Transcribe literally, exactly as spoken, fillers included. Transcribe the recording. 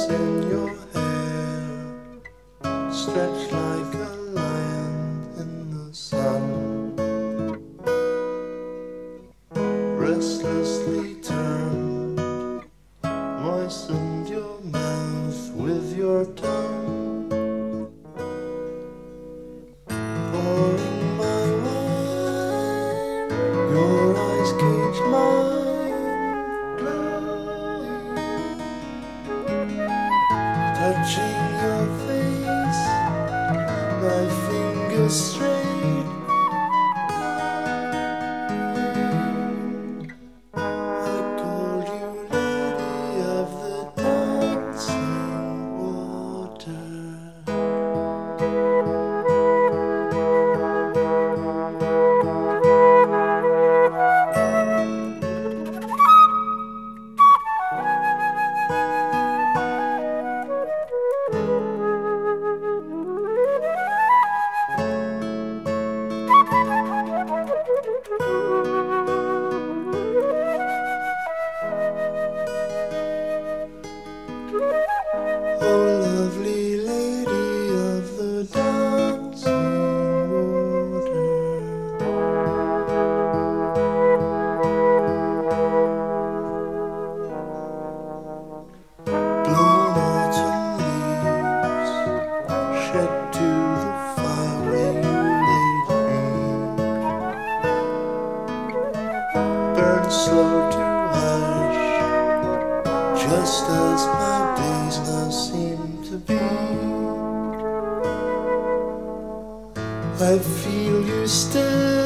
in your hair, stretched like a lion in the sun. Restlessly turned, moistened your mouth with your tongue, pouring my wine. Your eyes cage mine, glowing, touching your face, my fingers straight. Oh, lovely lady of the dancing water, blown autumn leaves shed to the fire where you laid me, burn slow to ash, just as my days now seem to be. I feel you still